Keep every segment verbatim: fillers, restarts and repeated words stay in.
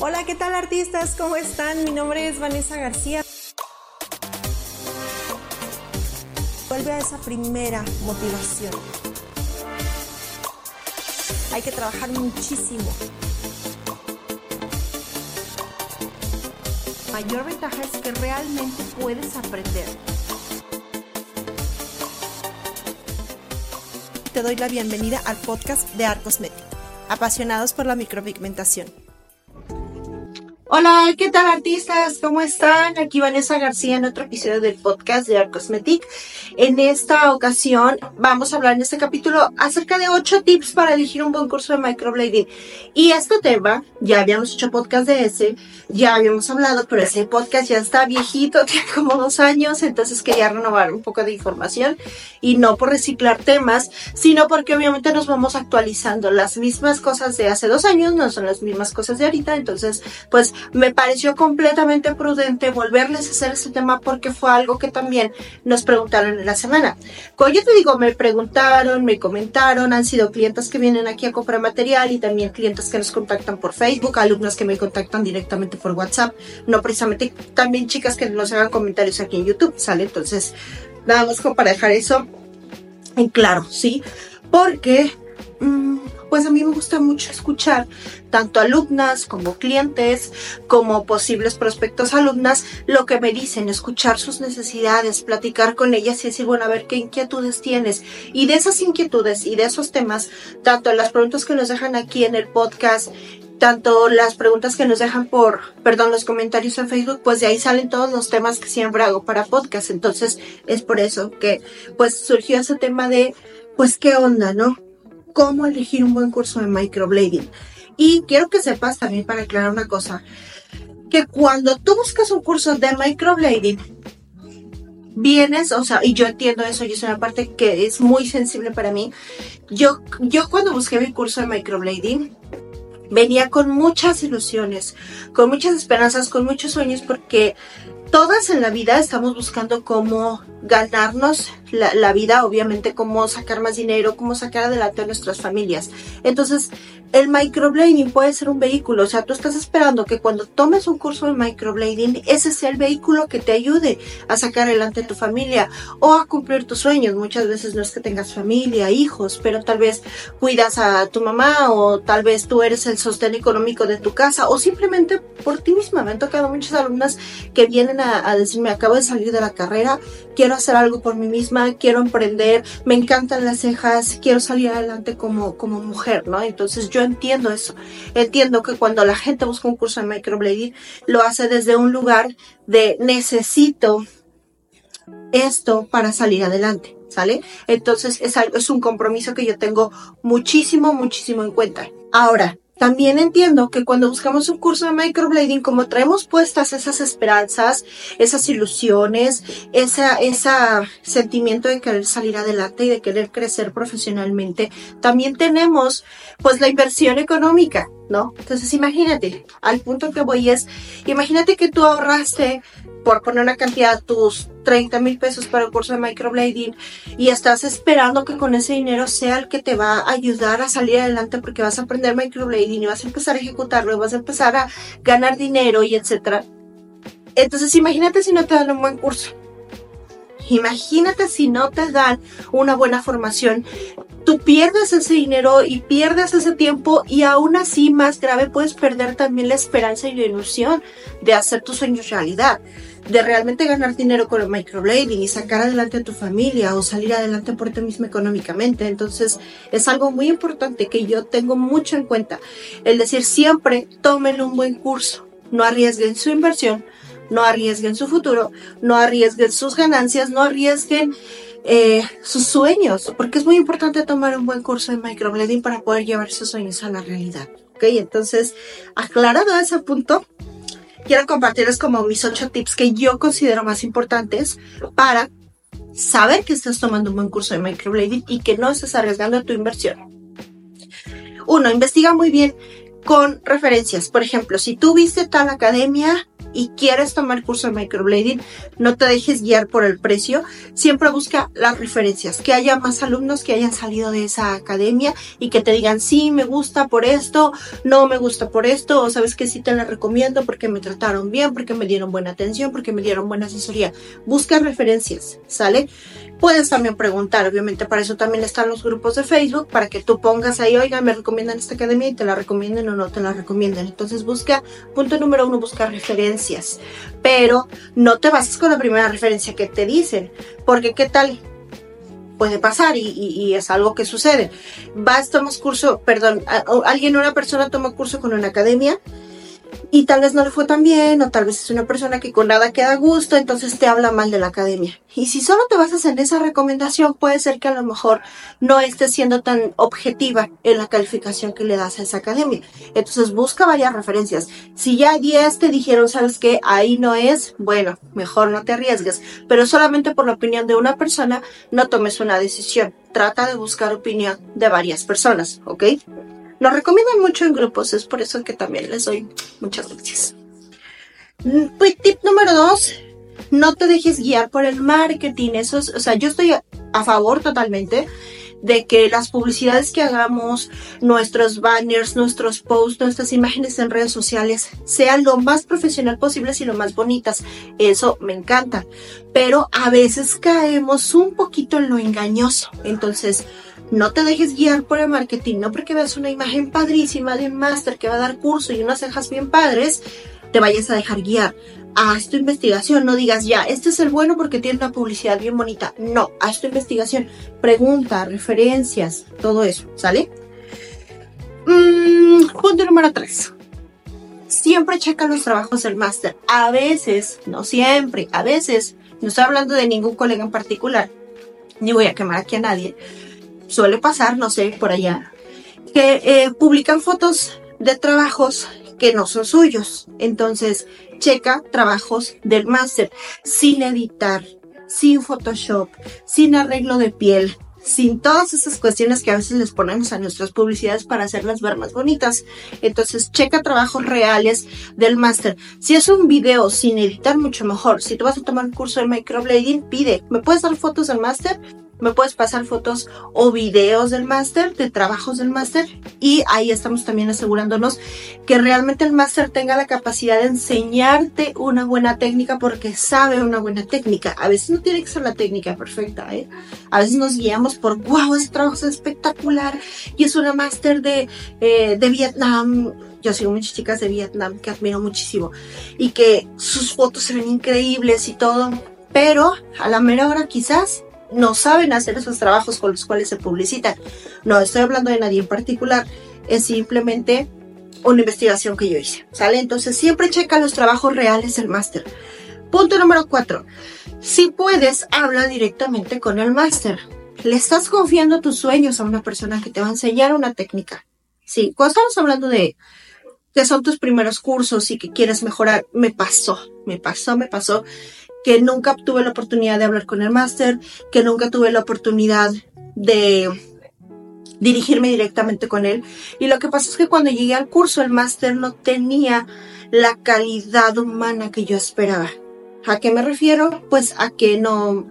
Hola, ¿qué tal artistas? ¿Cómo están? Mi nombre es Vanessa García. Vuelve a esa primera motivación. Hay que trabajar muchísimo. La mayor ventaja es que realmente puedes aprender. Te doy la bienvenida al podcast de Art Cosmetic, apasionados por la micropigmentación. Hola, ¿qué tal artistas? ¿Cómo están? Aquí Vanessa García en otro episodio del podcast de Art Cosmetic. En esta ocasión vamos a hablar en este capítulo acerca de ocho tips para elegir un buen curso de microblading. Y este tema, ya habíamos hecho podcast de ese, ya habíamos hablado, pero ese podcast ya está viejito, tiene como dos años, entonces quería renovar un poco de información y no por reciclar temas, sino porque obviamente nos vamos actualizando. Las mismas cosas de hace dos años no son las mismas cosas de ahorita, entonces pues me pareció completamente prudente volverles a hacer este tema porque fue algo que también nos preguntaron en la semana. Como yo te digo, me preguntaron, me comentaron, han sido clientes que vienen aquí a comprar material y también clientes que nos contactan por Facebook, alumnos que me contactan directamente por WhatsApp, no precisamente, también chicas que nos hagan comentarios aquí en YouTube, ¿sale? Entonces, nada más como para dejar eso en claro, ¿sí? Porque mmm, pues a mí me gusta mucho escuchar tanto alumnas como clientes, como posibles prospectos alumnas, lo que me dicen, escuchar sus necesidades, platicar con ellas y decir, bueno, a ver qué inquietudes tienes. Y de esas inquietudes y de esos temas, tanto las preguntas que nos dejan aquí en el podcast, tanto las preguntas que nos dejan por, perdón, los comentarios en Facebook, pues de ahí salen todos los temas que siempre hago para podcast. Entonces, es por eso que, pues, surgió ese tema de, pues, ¿qué onda, no? ¿Cómo elegir un buen curso de microblading? Y quiero que sepas también, para aclarar una cosa, que cuando tú buscas un curso de microblading, vienes, o sea, y yo entiendo eso, y es una parte que es muy sensible para mí. Yo, yo cuando busqué mi curso de microblading, venía con muchas ilusiones, con muchas esperanzas, con muchos sueños, porque todas en la vida estamos buscando cómo ganarnos la, la vida, obviamente cómo sacar más dinero, cómo sacar adelante a nuestras familias. Entonces, el microblading puede ser un vehículo, o sea, tú estás esperando que cuando tomes un curso de microblading, ese sea el vehículo que te ayude a sacar adelante a tu familia o a cumplir tus sueños. Muchas veces no es que tengas familia, hijos, pero tal vez cuidas a tu mamá o tal vez tú eres el sostén económico de tu casa o simplemente por ti misma. Me han tocado muchas alumnas que vienen a, a decirme, acabo de salir de la carrera, quiero hacer algo por mí misma, quiero emprender, me encantan las cejas, quiero salir adelante como, como mujer, ¿no? Entonces yo entiendo eso, entiendo que cuando la gente busca un curso de microblading, lo hace desde un lugar de necesito esto para salir adelante, ¿sale? Entonces es algo, es un compromiso que yo tengo muchísimo, muchísimo en cuenta. Ahora, también entiendo que cuando buscamos un curso de microblading, como traemos puestas esas esperanzas, esas ilusiones, esa, esa sentimiento de querer salir adelante y de querer crecer profesionalmente, también tenemos pues la inversión económica, ¿no? Entonces imagínate, al punto que voy es, imagínate que tú ahorraste, por poner una cantidad, tus treinta mil pesos para el curso de microblading y estás esperando que con ese dinero sea el que te va a ayudar a salir adelante porque vas a aprender microblading y vas a empezar a ejecutarlo y vas a empezar a ganar dinero y etcétera. Entonces imagínate si no te dan un buen curso. Imagínate si no te dan una buena formación. Tú pierdes ese dinero y pierdes ese tiempo y aún así, más grave, puedes perder también la esperanza y la ilusión de hacer tus sueños realidad, de realmente ganar dinero con el microblading y sacar adelante a tu familia o salir adelante por ti mismo económicamente. Entonces es algo muy importante que yo tengo mucho en cuenta, el decir siempre tomen un buen curso, no arriesguen su inversión, no arriesguen su futuro, no arriesguen sus ganancias, no arriesguen Eh, sus sueños, porque es muy importante tomar un buen curso de microblading para poder llevar esos sueños a la realidad. Ok, entonces, aclarado ese punto, quiero compartirles como mis ocho tips que yo considero más importantes para saber que estás tomando un buen curso de microblading y que no estás arriesgando tu inversión. Uno, investiga muy bien con referencias. Por ejemplo, si tú viste tal academia, y quieres tomar curso de microblading, no te dejes guiar por el precio. Siempre busca las referencias, que haya más alumnos que hayan salido de esa academia y que te digan, sí, me gusta por esto, no me gusta por esto, o sabes que sí te la recomiendo porque me trataron bien, porque me dieron buena atención, porque me dieron buena asesoría. Busca referencias, ¿sale? Puedes también preguntar, obviamente para eso también están los grupos de Facebook, para que tú pongas ahí, oiga, me recomiendan esta academia y te la recomienden o no te la recomienden. Entonces busca, punto número uno, busca referencias, pero no te bases con la primera referencia que te dicen, porque qué tal, puede pasar y, y, y es algo que sucede. Vas, tomas curso, perdón, a, a, alguien, una persona toma curso con una academia y tal vez no le fue tan bien, o tal vez es una persona que con nada queda a gusto, entonces te habla mal de la academia. Y si solo te basas en esa recomendación, puede ser que a lo mejor no estés siendo tan objetiva en la calificación que le das a esa academia. Entonces busca varias referencias. Si ya diez te dijeron, ¿sabes qué? Ahí no es, bueno, mejor no te arriesgues. Pero solamente por la opinión de una persona, no tomes una decisión. Trata de buscar opinión de varias personas, ¿ok? Nos recomiendan mucho en grupos, es por eso que también les doy muchas gracias. Pues, tip número dos, no te dejes guiar por el marketing. Eso es, o sea, yo estoy a, a favor totalmente de que las publicidades que hagamos, nuestros banners, nuestros posts, nuestras imágenes en redes sociales sean lo más profesional posible y lo más bonitas. Eso me encanta. Pero a veces caemos un poquito en lo engañoso. Entonces, no te dejes guiar por el marketing, no porque veas una imagen padrísima de un máster que va a dar curso y unas cejas bien padres, te vayas a dejar guiar. Haz tu investigación, no digas ya, este es el bueno porque tiene una publicidad bien bonita. No, haz tu investigación, pregunta, referencias, todo eso, ¿sale? Mm, punto número tres. Siempre checa los trabajos del máster. A veces, no siempre, a veces, no estoy hablando de ningún colega en particular, ni voy a quemar aquí a nadie. Suele pasar, no sé, por allá, que eh, publican fotos de trabajos que no son suyos. Entonces, checa trabajos del máster sin editar, sin Photoshop, sin arreglo de piel, sin todas esas cuestiones que a veces les ponemos a nuestras publicidades para hacerlas ver más bonitas. Entonces, checa trabajos reales del máster. Si es un video sin editar, mucho mejor. Si tú vas a tomar un curso de microblading, pide, ¿me puedes dar fotos del máster? Me puedes pasar fotos o videos del máster, de trabajos del máster, y ahí estamos también asegurándonos que realmente el máster tenga la capacidad de enseñarte una buena técnica porque sabe una buena técnica. A veces no tiene que ser la técnica perfecta, ¿eh? A veces nos guiamos por, wow, ese trabajo es espectacular y es una máster de, eh, de Vietnam. Yo sigo muchas chicas de Vietnam que admiro muchísimo y que sus fotos se ven increíbles y todo, pero a la mera hora quizás no saben hacer esos trabajos con los cuales se publicitan. No estoy hablando de nadie en particular, es simplemente una investigación que yo hice, ¿sale? Entonces siempre checa los trabajos reales del máster. Punto número cuatro. Si puedes, habla directamente con el máster. Le estás confiando tus sueños a una persona que te va a enseñar una técnica. Sí, cuando estamos hablando de que son tus primeros cursos y que quieres mejorar, me pasó, me pasó, me pasó. que nunca tuve la oportunidad de hablar con el máster, que nunca tuve la oportunidad de dirigirme directamente con él. Y lo que pasa es que cuando llegué al curso, el máster no tenía la calidad humana que yo esperaba. ¿A qué me refiero? Pues a que no...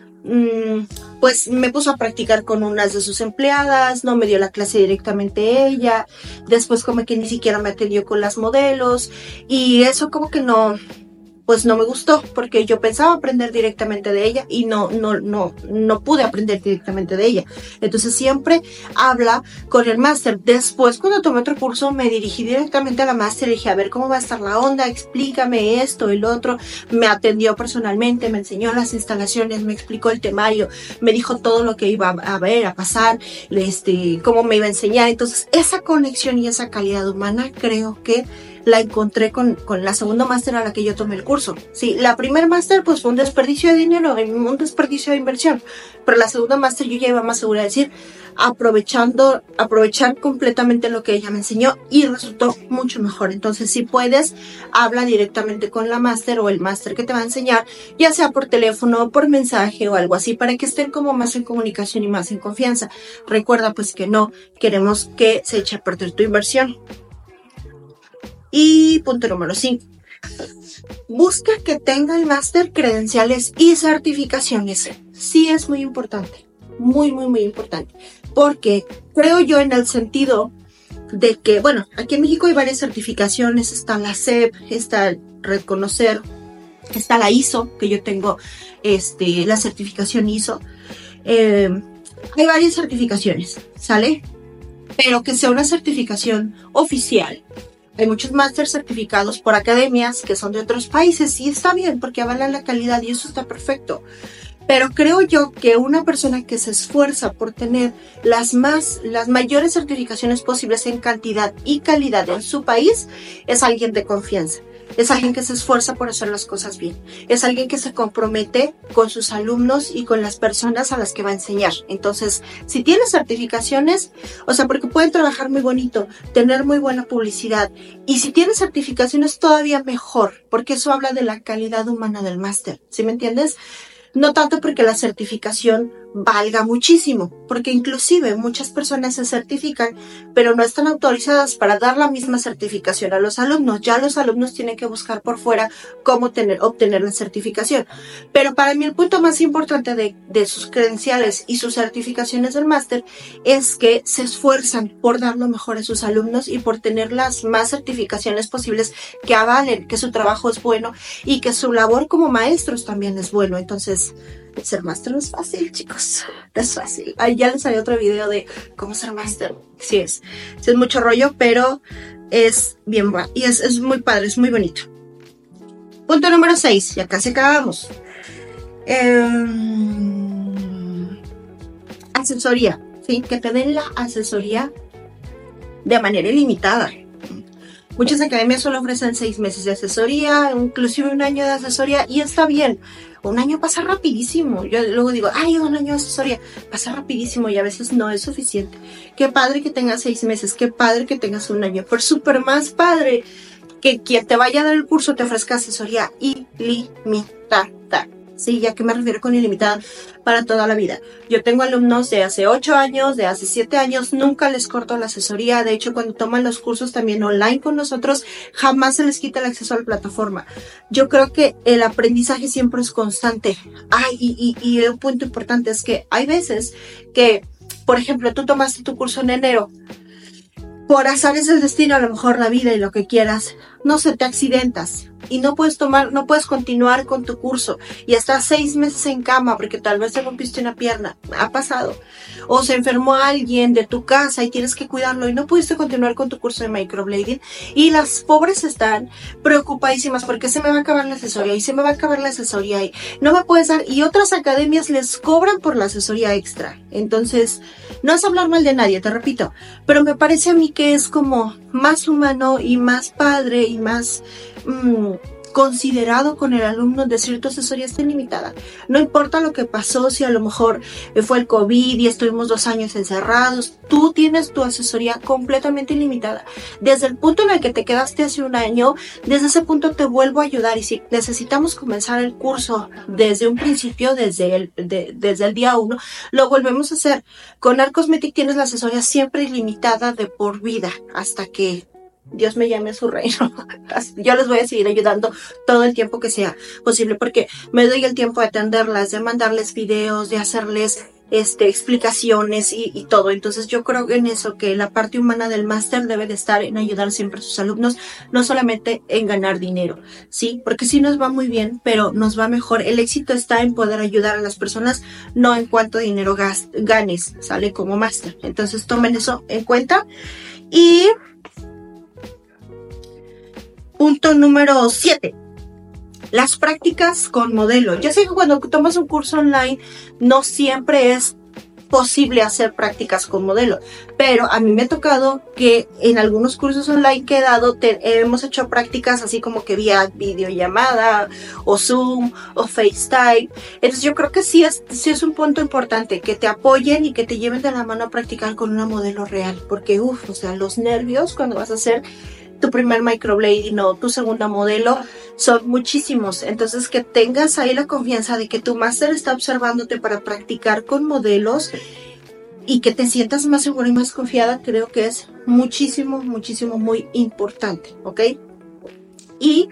Mmm, pues me puso a practicar con unas de sus empleadas, no me dio la clase directamente ella, después como que ni siquiera me atendió con las modelos, y eso como que no... pues no me gustó, porque yo pensaba aprender directamente de ella y no, no, no, no pude aprender directamente de ella. Entonces siempre habla con el máster. Después, cuando tomé otro curso, me dirigí directamente a la máster y dije, a ver cómo va a estar la onda, explícame esto, el otro. Me atendió personalmente, me enseñó las instalaciones, me explicó el temario, me dijo todo lo que iba a ver, a pasar, este, cómo me iba a enseñar. Entonces, esa conexión y esa calidad humana creo que la encontré con, con la segunda máster a la que yo tomé el curso. Sí, la primer máster pues fue un desperdicio de dinero, un desperdicio de inversión, pero la segunda máster yo ya iba más segura de decir, aprovechando, aprovechar completamente lo que ella me enseñó y resultó mucho mejor. Entonces, si puedes, habla directamente con la máster o el máster que te va a enseñar, ya sea por teléfono, por mensaje o algo así, para que estén como más en comunicación y más en confianza. Recuerda pues que no queremos que se eche a perder tu inversión. Y punto número cinco. Busca que tenga el máster, credenciales y certificaciones. Sí es muy importante, muy, muy, muy importante. Porque creo yo en el sentido de que, bueno, aquí en México hay varias certificaciones. Está la C E P, está Reconocer, está la I S O, que yo tengo este, la certificación I S O. Eh, hay varias certificaciones, ¿sale? Pero que sea una certificación oficial. Hay muchos másteres certificados por academias que son de otros países y está bien porque avalan la calidad y eso está perfecto. Pero creo yo que una persona que se esfuerza por tener las más, las mayores certificaciones posibles en cantidad y calidad en su país es alguien de confianza. Es alguien que se esfuerza por hacer las cosas bien. Es alguien que se compromete con sus alumnos y con las personas a las que va a enseñar. Entonces, si tienes certificaciones, o sea, porque pueden trabajar muy bonito, tener muy buena publicidad. Y si tienes certificaciones, todavía mejor, porque eso habla de la calidad humana del máster. ¿Sí me entiendes? No tanto porque la certificación valga muchísimo, porque inclusive muchas personas se certifican, pero no están autorizadas para dar la misma certificación a los alumnos. Ya los alumnos tienen que buscar por fuera cómo tener, obtener la certificación. Pero para mí el punto más importante de, de sus credenciales y sus certificaciones del máster es que se esfuerzan por dar lo mejor a sus alumnos y por tener las más certificaciones posibles que avalen que su trabajo es bueno y que su labor como maestros también es bueno. Entonces, ser máster no es fácil, chicos. No es fácil. Ahí ya les salió otro video de cómo ser máster. Sí es. Sí es mucho rollo, pero es bien bueno. Y es, es muy padre, es muy bonito. Punto número seis. Ya casi acabamos. Eh, asesoría. ¿Sí? Que te den la asesoría de manera ilimitada. Muchas academias solo ofrecen seis meses de asesoría, inclusive un año de asesoría, y está bien. Un año pasa rapidísimo. Yo luego digo, ay, un año de asesoría, pasa rapidísimo y a veces no es suficiente. Qué padre que tengas seis meses, qué padre que tengas un año, pero súper más padre que quien te vaya a dar el curso te ofrezca asesoría ilimitada. Sí, ¿ya qué me refiero con ilimitada? Para toda la vida. Yo tengo alumnos de hace ocho años, de hace siete años, nunca les corto la asesoría. De hecho, cuando toman los cursos también online con nosotros, jamás se les quita el acceso a la plataforma. Yo creo que el aprendizaje siempre es constante. Ay, y, y, y un punto importante es que hay veces que, por ejemplo, tú tomaste tu curso en enero. Por azares del destino, a lo mejor la vida y lo que quieras, no se te accidentas y no puedes tomar, no puedes continuar con tu curso y estás seis meses en cama porque tal vez te rompiste una pierna, ha pasado, o se enfermó alguien de tu casa y tienes que cuidarlo y no pudiste continuar con tu curso de microblading y las pobres están preocupadísimas porque se me va a acabar la asesoría y se me va a acabar la asesoría y no me puedes dar, y otras academias les cobran por la asesoría extra. Entonces, no es hablar mal de nadie, te repito, pero me parece a mí que es como más humano y más padre y más mmm, considerado con el alumno decir tu asesoría está ilimitada. No importa lo que pasó, si a lo mejor fue el COVID y estuvimos dos años encerrados, tú tienes tu asesoría completamente ilimitada. Desde el punto en el que te quedaste hace un año, desde ese punto te vuelvo a ayudar, y si necesitamos comenzar el curso desde un principio, desde el, de, desde el día uno, lo volvemos a hacer. Con Arcosmetic tienes la asesoría siempre ilimitada de por vida, hasta que Dios me llame a su reino. Yo les voy a seguir ayudando todo el tiempo que sea posible, porque me doy el tiempo de atenderlas, de mandarles videos, de hacerles este, explicaciones y, y todo. Entonces yo creo en eso, que la parte humana del máster debe de estar en ayudar siempre a sus alumnos, no solamente en ganar dinero, ¿sí? Porque sí nos va muy bien, pero nos va mejor. El éxito está en poder ayudar a las personas, no en cuánto dinero gas, ganes, ¿sale? Como máster. Entonces tomen eso en cuenta. Y punto número siete. Las prácticas con modelo. Yo sé que cuando tomas un curso online no siempre es posible hacer prácticas con modelo, pero a mí me ha tocado que en algunos cursos online que he dado te, hemos hecho prácticas así como que vía videollamada o Zoom o FaceTime. Entonces yo creo que sí es, sí es un punto importante que te apoyen y que te lleven de la mano a practicar con una modelo real, porque uff, o sea, los nervios cuando vas a hacer tu primer microblading o tu segunda modelo son muchísimos. Entonces que tengas ahí la confianza de que tu máster está observándote para practicar con modelos y que te sientas más segura y más confiada, creo que es muchísimo, muchísimo, muy importante, ¿ok? Y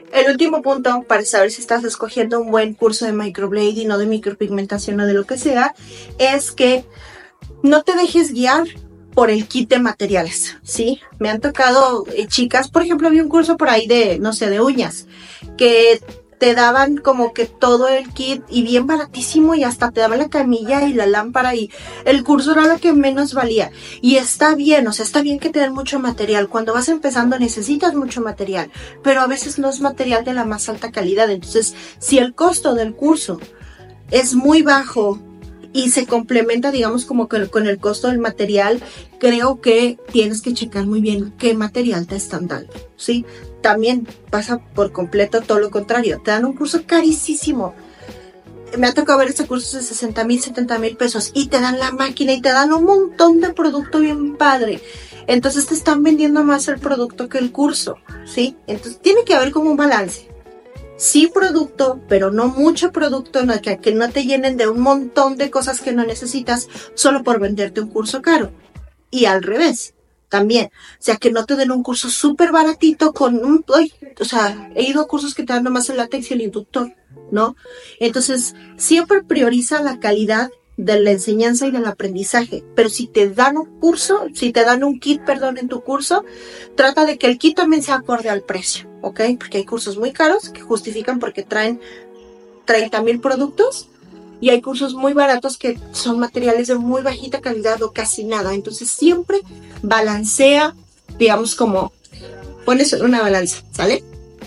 El último punto para saber si estás escogiendo un buen curso de microblading o de micropigmentación o de lo que sea, es que no te dejes guiar por el kit de materiales, ¿sí? Me han tocado eh, chicas, por ejemplo, había un curso por ahí de, no sé, de uñas, que te daban como que todo el kit y bien baratísimo y hasta te daban la camilla y la lámpara y el curso era lo que menos valía. Y está bien, o sea, está bien que te den mucho material. Cuando vas empezando necesitas mucho material, pero a veces no es material de la más alta calidad. Entonces, si el costo del curso es muy bajo y se complementa, digamos, como con, con el costo del material, creo que tienes que checar muy bien qué material te están dando, ¿sí? También pasa por completo todo lo contrario. Te dan un curso carísimo. Me ha tocado ver este curso de sesenta mil, setenta mil pesos y te dan la máquina y te dan un montón de producto bien padre. Entonces te están vendiendo más el producto que el curso, ¿sí? Entonces tiene que haber como un balance. Sí producto, pero no mucho producto, no, que, que no te llenen de un montón de cosas que no necesitas solo por venderte un curso caro. Y al revés, también. O sea, que no te den un curso súper baratito con un... Uy, o sea, he ido a cursos que te dan nomás el látex y el inductor, ¿no? Entonces, siempre prioriza la calidad de la enseñanza y del aprendizaje. Pero si te dan un curso, si te dan un kit, perdón, en tu curso, trata de que el kit también sea acorde al precio, ¿ok? Porque hay cursos muy caros que justifican porque traen treinta mil productos y hay cursos muy baratos que son materiales de muy bajita calidad o casi nada. Entonces siempre balancea, digamos, como pones una balanza, ¿sale?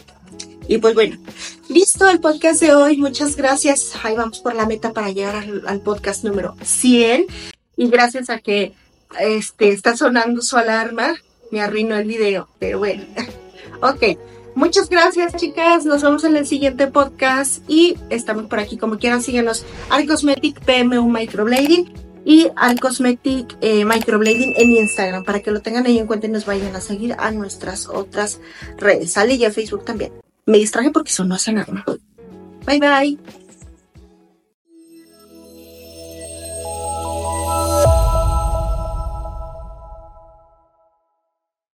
Y pues bueno, listo el podcast de hoy. Muchas gracias. Ahí vamos por la meta para llegar al, al podcast número cien. Y gracias a que este, está sonando su alarma, me arruinó el video. Pero bueno, ok. Muchas gracias, chicas. Nos vemos en el siguiente podcast. Y estamos por aquí como quieran. Síguenos al Cosmetic P M U Microblading y al Cosmetic eh, Microblading en Instagram para que lo tengan ahí en cuenta y nos vayan a seguir a nuestras otras redes. Sale y a Facebook también. Me distraje porque sonó esa alarma. Bye bye.